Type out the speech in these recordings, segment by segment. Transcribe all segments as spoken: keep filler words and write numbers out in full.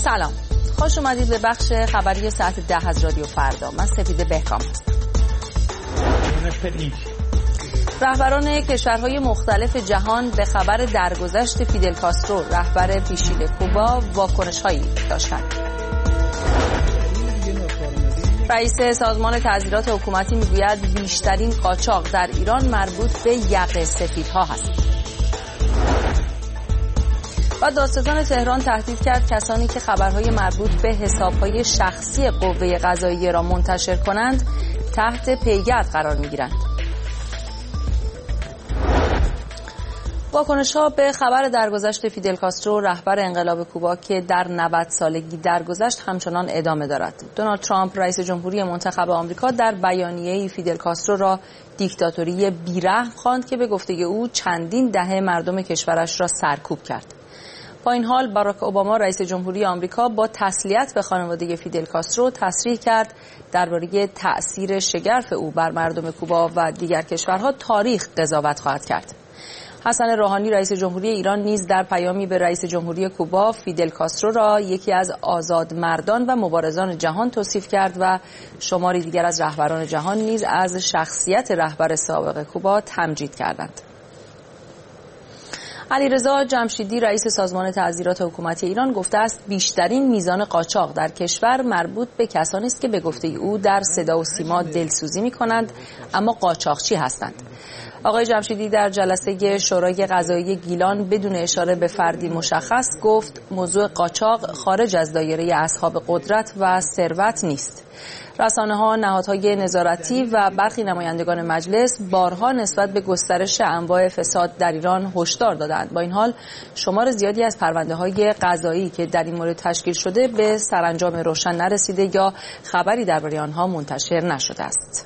سلام، خوش اومدید به بخش خبری ساعت ده از رادیو فردا. من سپیده بهکام هستم. رهبران کشورهای مختلف جهان به خبر درگذشت فیدل کاسترو رهبر پیشین کوبا واکنش‌هایی داشتند. رئیس سازمان تعزیرات حکومتی میگوید بیشترین قاچاق در ایران مربوط به یقه سفیدها هست. و دادستان تهران تهدید کرد کسانی که خبرهای مربوط به حسابهای شخصی قوه قضاییه را منتشر کنند تحت پیگرد قرار میگیرند. واکنش‌ها به خبر درگذشت فیدل کاسترو رهبر انقلاب کوبا که در نود سالگی درگذشت همچنان ادامه دارد. دونالد ترامپ رئیس جمهوری منتخب آمریکا در بیانیه‌ای فیدل کاسترو را دیکتاتوری بی‌رحم خواند که به گفته او چندین دهه مردم کشورش را سرکوب کرد. با این حال باراک اوباما رئیس جمهوری آمریکا با تسلیت به خانواده فیدل کاسترو تصریح کرد درباره تأثیر شگرف او بر مردم کوبا و دیگر کشورها تاریخ قضاوت خواهد کرد. حسن روحانی رئیس جمهوری ایران نیز در پیامی به رئیس جمهوری کوبا فیدل کاسترو را یکی از آزادمردان و مبارزان جهان توصیف کرد و شماری دیگر از رهبران جهان نیز از شخصیت رهبر سابق کوبا تمجید کردند. علیرضا جمشیدی رئیس سازمان تعزیرات حکومتی ایران گفته است بیشترین میزان قاچاق در کشور مربوط به کسانی است که به گفته او در صدا و سیما دلسوزی می‌کنند اما قاچاقچی هستند. آقای جمشیدی در جلسه شورای قضایی گیلان بدون اشاره به فردی مشخص گفت موضوع قاچاق خارج از دایره اصحاب قدرت و ثروت نیست. رسانه‌ها، نهادهای نظارتی و برخی نمایندگان مجلس بارها نسبت به گسترش انواع فساد در ایران هشدار دادند. با این حال شمار زیادی از پرونده‌های قضایی که در این مورد تشکیل شده به سرانجام روشن نرسیده یا خبری درباره آنها منتشر نشده است.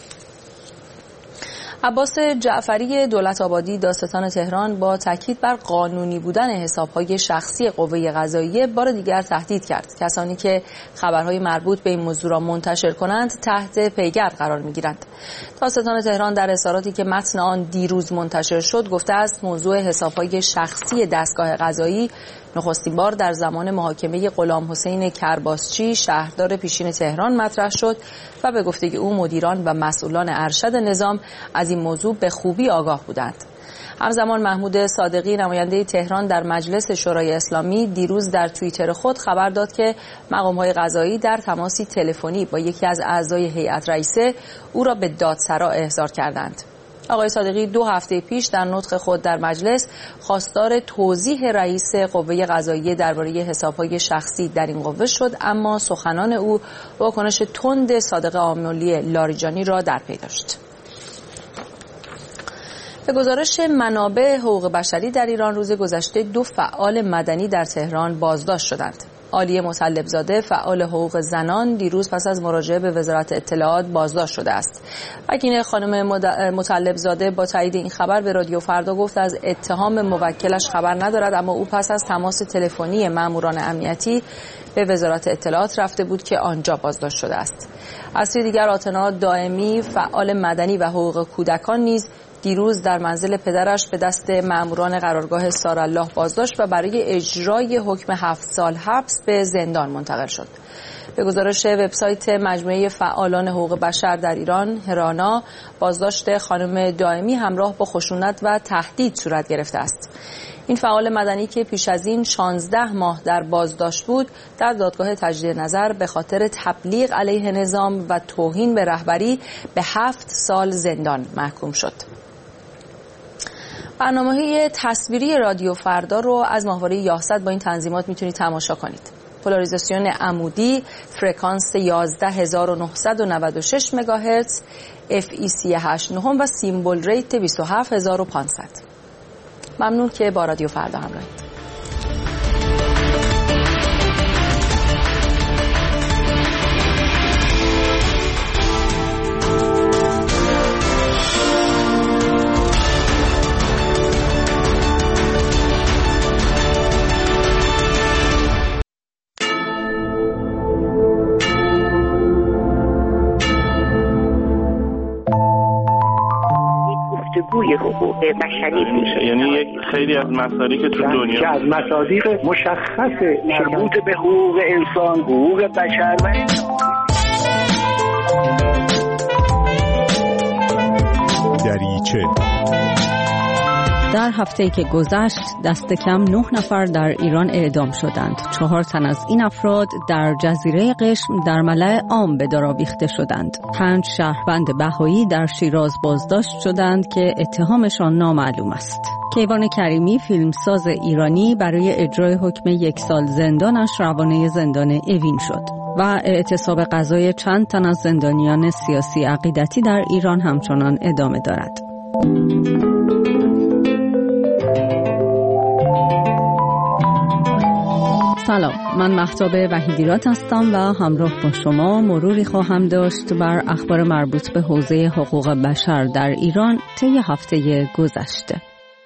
عباس جعفری دولت آبادی دادستان تهران با تاکید بر قانونی بودن حسابهای شخصی قوه قضاییه بار دیگر تهدید کرد کسانی که خبرهای مربوط به این موضوع را منتشر کنند تحت پیگرد قرار می‌گیرند. دادستان تهران در اظهاراتی که متن آن دیروز منتشر شد گفته است موضوع حسابهای شخصی دستگاه قضایی نخستین بار در زمان محاکمه غلام حسین کرباسچی شهردار پیشین تهران مطرح شد و به گفته او مدیران و مسئولان ارشد نظام از این موضوع به خوبی آگاه بودند. همزمان محمود صادقی نماینده تهران در مجلس شورای اسلامی دیروز در توییتر خود خبر داد که مقام‌های قضایی در تماسی تلفنی با یکی از اعضای هیئت رئیسه او را به دادسرا احضار کردند. آقای صادقی دو هفته پیش در نطق خود در مجلس خواستار توضیح رئیس قوه قضاییه درباره حسابهای شخصی در این قوه شد اما سخنان او واکنش تند صادق آملی لاریجانی را در پی داشت. به گزارش منابع حقوق بشری در ایران روز گذشته دو فعال مدنی در تهران بازداشت شدند. عالیه مطلبزاده فعال حقوق زنان دیروز پس از مراجعه به وزارت اطلاعات بازداشت شده است. وکیل خانم مطلبزاده با تایید این خبر به رادیو فردا گفت از اتهام موکلش خبر ندارد اما او پس از تماس تلفنی ماموران امنیتی به وزارت اطلاعات رفته بود که آنجا بازداشت شده است. از سوی دیگر آتنا دائمی فعال مدنی و حقوق کودکان نیز دیروز در منزل پدرش به دست ماموران قرارگاه سارالله بازداشت و برای اجرای حکم هفت سال حبس به زندان منتقل شد. به گزارش وبسایت مجموعه فعالان حقوق بشر در ایران هرانا بازداشت خانم دائمی همراه با خشونت و تهدید صورت گرفته است. این فعال مدنی که پیش از این شانزده ماه در بازداشت بود در دادگاه تجدید نظر به خاطر تبلیغ علیه نظام و توهین به رهبری به هفت سال زندان محکوم شد. برنامه‌های تصویری رادیو فردا رو از ماهواره یاهصد با این تنظیمات میتونید تماشا کنید. پولاریزاسیون عمودی فرکانس یازده هزار و نهصد و نود و شش مگاهرتز، اف ای سی هشت و نه و سیمبل ریت بیست و هفت هزار و پانصد. ممنون که با رادیو فردا همراهید. الگوی حقوق بشری میشه. یعنی یک خیلی از مصادیق که تو دنیا که از مصادیق مشخص مربوط به حقوق انسان، حقوق بشر و دریچه. در هفته‌ای که گذشت دست کم نه نفر در ایران اعدام شدند. چهار تن از این افراد در جزیره قشم در ملأ عام به دار آویخته شدند. پنج شهروند بهایی در شیراز بازداشت شدند که اتهامشان نامعلوم است. کیوان کریمی فیلمساز ایرانی برای اجرای حکم یک سال زندانش روانه زندان اوین شد و اعتصاب قضای چند تن از زندانیان سیاسی عقیدتی در ایران همچنان ادامه دارد. سلام، من مهتاب وحیدیرات هستم و همراه با شما مروری خواهم داشت بر اخبار مربوط به حوزه حقوق بشر در ایران طی هفته گذشته.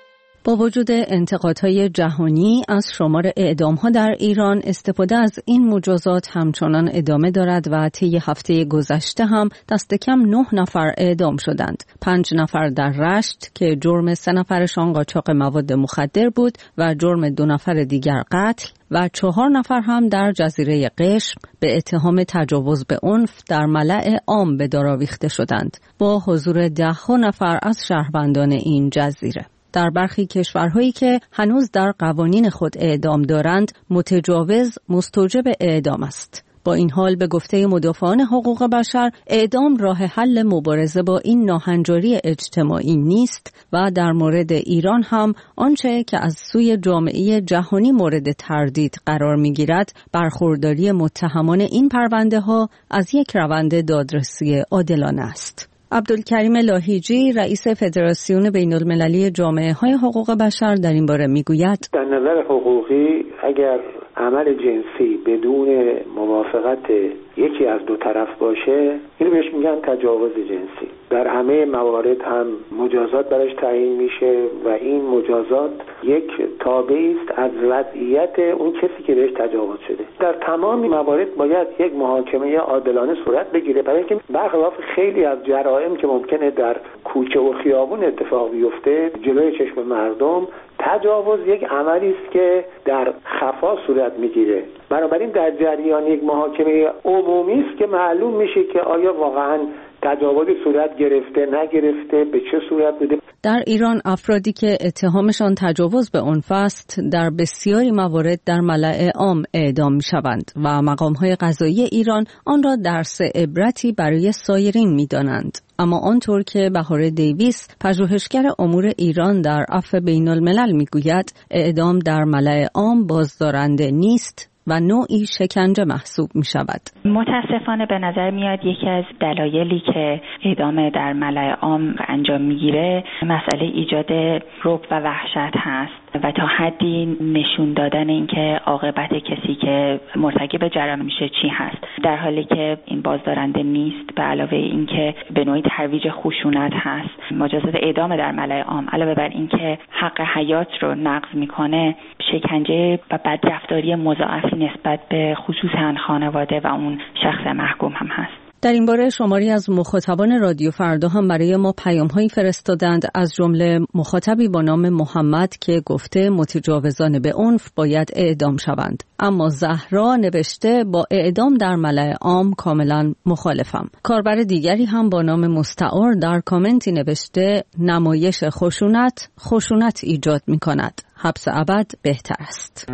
با وجود انتقادهای جهانی از شمار اعدام‌ها در ایران، استفاده از این مجازات همچنان ادامه دارد و طی هفته گذشته هم دست کم نه نفر اعدام شدند. پنج نفر در رشت که جرم سه نفرشان قاچاق مواد مخدر بود و جرم دو نفر دیگر قتل و چهار نفر هم در جزیره قشم به اتهام تجاوز به عنف در ملأ عام به دار آویخته شدند با حضور ده نفر از شهروندان این جزیره. در برخی کشورهایی که هنوز در قوانین خود اعدام دارند، متجاوز مستوجب اعدام است. با این حال به گفته مدافعان حقوق بشر، اعدام راه حل مبارزه با این ناهنجاری اجتماعی نیست و در مورد ایران هم آنچه که از سوی جامعه جهانی مورد تردید قرار می‌گیرد، برخورداری متهمان این پرونده ها از یک روند دادرسی عادلانه است. عبدالکریم لاهیجی رئیس فدراسیون بین المللی جامعه های حقوق بشر در این باره میگوید: در نظر حقوقی اگر عمل جنسی بدون موافقت یکی از دو طرف باشه، اینو بهش میگن تجاوز جنسی. در همه موارد هم مجازات براش تعیین میشه و این مجازات یک تابعی است از وضعیت اون کسی که بهش تجاوز شده. در تمام موارد باید یک محاکمه عادلانه صورت بگیره، برای اینکه برخلاف خیلی از جرائم که ممکنه در کوچه و خیابون اتفاق بیفته جلوی چشم مردم، تجاوز یک عملی است که در خفا صورت میگیره. بنابراین در جریان یک محاکمه عمومی است که معلوم میشه که آیا واقعاً تجاوزی صورت گرفته نگرفته، به چه صورت بوده. در ایران افرادی که اتهامشان تجاوز به عنف است در بسیاری موارد در ملأ عام اعدام میشوند و مقام‌های قضایی ایران آن را درس عبرتی برای سایرین می‌دانند. اما آنطور که بهار دیویس پژوهشگر امور ایران در عفو بین الملل میگوید، اعدام در ملأ عام بازدارنده نیست و نوعی شکنجه محسوب می شود. متاسفانه به نظر میاد یکی از دلایلی که اعدام در ملأ عام انجام میگیره مسئله ایجاد رعب و وحشت هست و تا حدی نشون دادن اینکه عاقبت کسی که مرتکب جرم میشه چی هست، در حالی که این بازدارنده نیست. به علاوه اینکه به نوعی ترویج خشونت هست. مجازات اعدام در ملأ عام علاوه بر اینکه حق حیات رو نقض میکنه، شکنجه و بدرفتاری مضاعفی نسبت به خصوصا خانواده و اون شخص محکوم هم هست. در این باره شماری از مخاطبان رادیو فردا هم برای ما پیام‌هایی فرستادند، از جمله مخاطبی با نام محمد که گفته متجاوزان به عنف باید اعدام شوند. اما زهرا نوشته با اعدام در ملأ عام کاملا مخالفم. کاربر دیگری هم با نام مستعار در کامنتی نوشته نمایش خشونت خشونت ایجاد می‌کند. حبس ابد بهتر است.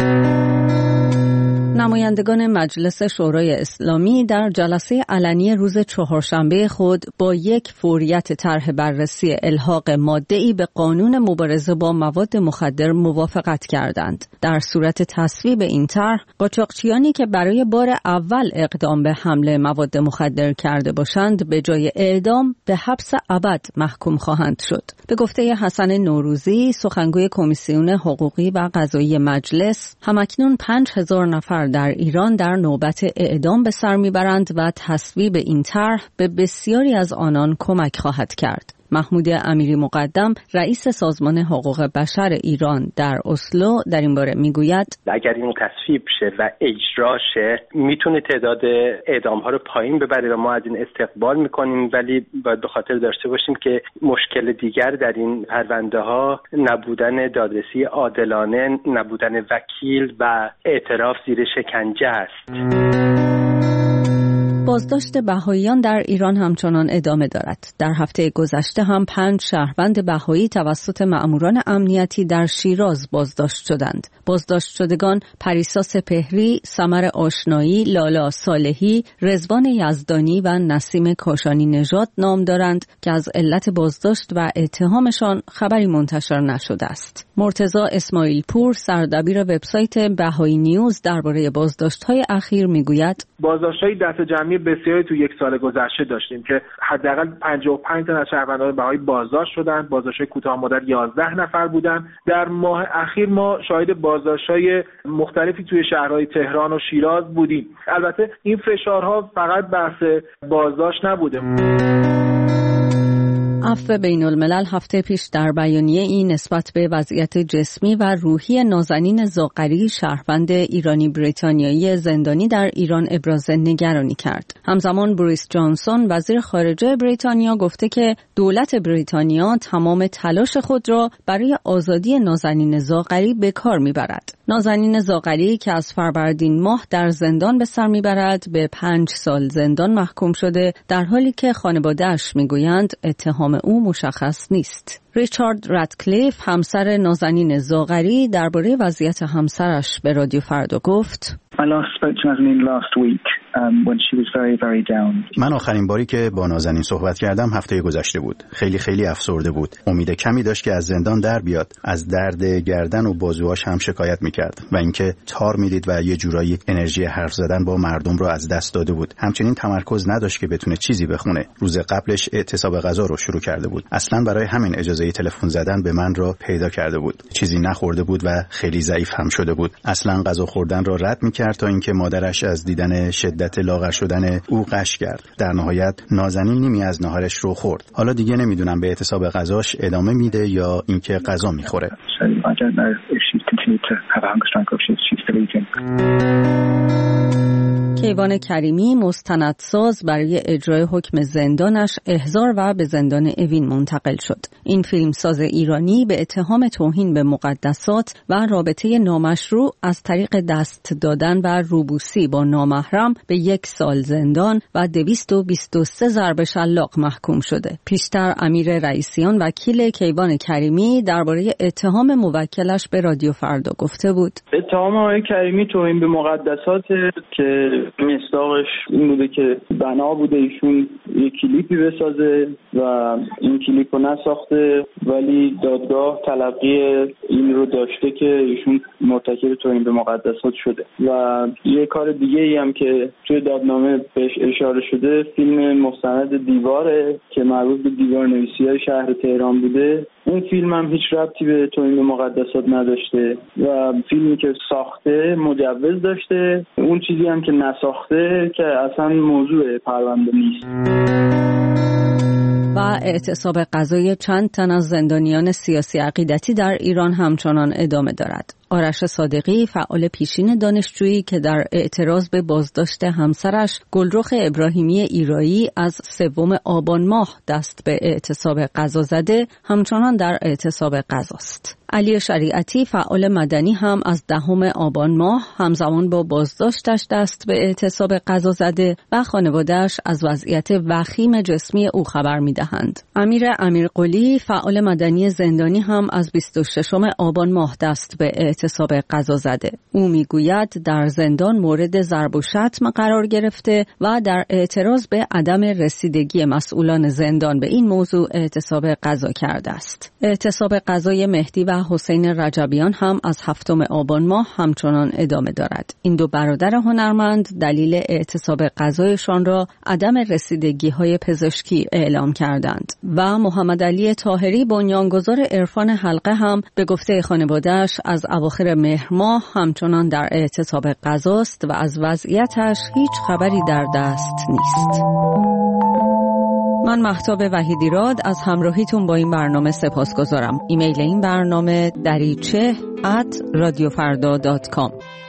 نمایندگان مجلس شورای اسلامی در جلسه علنی روز چهارشنبه خود با یک فوریت طرح بررسی الحاق ماده‌ای به قانون مبارزه با مواد مخدر موافقت کردند. در صورت تصویب این طرح، قاچاقچیانی که برای بار اول اقدام به حمل مواد مخدر کرده باشند به جای اعدام به حبس ابد محکوم خواهند شد. به گفته حسن نوروزی، سخنگوی کمیسیون حقوقی و قضایی مجلس، همکنون پنج هزار نفر در ایران در نوبت اعدام به سر میبرند و تصویب این طرح به بسیاری از آنان کمک خواهد کرد. محمود امیری مقدم رئیس سازمان حقوق بشر ایران در اسلو در این باره میگوید اگر این تصویب شه و اجرا شه میتونه تعداد اعدام ها رو پایین ببره و ما از این استقبال میکنیم، ولی باید به خاطر داشته باشیم که مشکل دیگر در این پرونده ها نبودن دادرسی عادلانه، نبودن وکیل و اعتراف زیر شکنجه است. بازداشت بهائیان در ایران همچنان ادامه دارد. در هفته گذشته هم پنج شهروند بهایی توسط مأموران امنیتی در شیراز بازداشت شدند. بازداشت شدگان پریسا سپهری، سمر آشنایی، لالا صالحی، رضوان یزدانی و نسیم کاشانی نژاد نام دارند که از علت بازداشت و اتهامشان خبری منتشر نشده است. مرتضی اسماعیل پور، سردبیر وبسایت بهایی نیوز، درباره بازداشت‌های اخیر میگوید: بازداشت‌های دست جمعی بسیاری تو یک سال گذشته داشتیم که حداقل پنجاه و پنج تا از شهروندان بهایی بازداشت شدند. بازداشت‌های کوتاه مدت یازده نفر بودند. در ماه اخیر ما شاهد بازداشت‌های مختلفی توی شهرهای تهران و شیراز بودیم. البته این فشارها فقط بحث بازداشت نبوده. عفو بین الملل هفته پیش در بیانیه این نسبت به وضعیت جسمی و روحی نازنین زاغری، شهروند ایرانی بریتانیایی زندانی در ایران، ابراز نگرانی کرد. همزمان بوریس جانسون، وزیر خارجه بریتانیا، گفته که دولت بریتانیا تمام تلاش خود را برای آزادی نازنین زاغری به کار میبرد. نازنین زاغری که از فروردین ماه در زندان به سر میبرد، به پنج سال زندان محکوم شده، در حالی که خانواده‌اش میگویند اتهام او مشخص نیست. ریچارد رادکلیف، همسر نازنین زاغری، درباره وضعیت همسرش به رادیو فردا گفت: من آخرین باری که با نازنین صحبت کردم هفته گذشته بود. خیلی خیلی افسرده بود. امید کمی داشت که از زندان در بیاد. از درد گردن و بازوهاش هم شکایت میکرد و اینکه تار میدید و یه جورایی انرژی حرف زدن با مردم رو از دست داده بود. همچنین تمرکز نداشت که بتونه چیزی بخونه. روز قبلش اعتصاب غذا رو شروع کرده بود. اصلا برای همین اجازه تلفن زدن به من رو پیدا کرده بود. چیزی نخورده بود و خیلی ضعیف هم شده بود. اصلا غذا خوردن رو رد میکرد تا اینکه مادرش از دیدن شدت لاغر شدن او غش کرد. در نهایت نازنین نیمی از ناهارش رو خورد. حالا دیگه نمیدونم به اعتصاب غذاش ادامه میده یا اینکه غذا میخوره. کیوان کریمی، مستندساز، برای اجرای حکم زندانش احضار و به زندان اوین منتقل شد. این فیلمساز ایرانی به اتهام توهین به مقدسات و رابطه نامشروع از طریق دست دادن و روبوسی با نامحرم به یک سال زندان و دویست و بیست و سه ضرب شلاق محکوم شده. پیشتر امیر رئیسیان، وکیل کیوان کریمی، درباره اتهام موکلش به رادیو فردا گفته بود: اتهام آقای کریمی توهین به مقدسات که مصداقش این بوده که بنا بوده ایشون یک کلیپی بسازه و این کلیپ رو نساخته، ولی دادگاه تلقی این رو داشته که ایشون مرتکب توهین به مقدسات شده. و یه کار دیگه ای هم که توی دادنامه بهش اشاره شده، فیلم مستند دیواره که مربوط به دیوار نویسی های شهر تهران بوده. اون فیلم هم هیچ ربطی به توهین به مقدسات نداشته و فیلمی که ساخته مجوز داشته. اون چیزی هم که نساخته که اصلا موضوع پرونده نیست. و اعتصاب غذای چند تن از زندانیان سیاسی عقیدتی در ایران همچنان ادامه دارد. آرش صادقی، فعال پیشین دانشجویی که در اعتراض به بازداشت همسرش گلرخ ابراهیمی ایرایی از سوم آبان ماه دست به اعتصاب غذا زده، همچنان در اعتصاب غذاست. علی شریعتی، فعال مدنی، هم از دهم آبان ماه همزمان با بازداشتش دست به اعتصاب غذا زده و خانواده‌اش از وضعیت وخیم جسمی او خبر می‌دهند. امیر امیرقلی، فعال مدنی زندانی، هم از بیست و ششم آبان ماه دست به اعتصاب غذا زده. او میگوید در زندان مورد ضرب و شتم قرار گرفته و در اعتراض به عدم رسیدگی مسئولان زندان به این موضوع اعتصاب غذا کرده است. اعتصاب غذای مهدی و حسین رجبیان هم از هفتم آبان ماه همچنان ادامه دارد. این دو برادر هنرمند دلیل اعتصاب غذایشان را عدم رسیدگی‌های پزشکی اعلام کردند. و محمد علی طاهری، بنیانگذار عرفان حلقه، هم به گفته خانواده‌اش از اواخر مهر ماه همچنان در اعتصاب غذاست و از وضعیتش هیچ خبری در دست نیست. من مهتاب وحیدیراد از همراهیتون با این برنامه سپاسگزارم. ایمیل این برنامه دریچه ات رادیو فردا دات کام.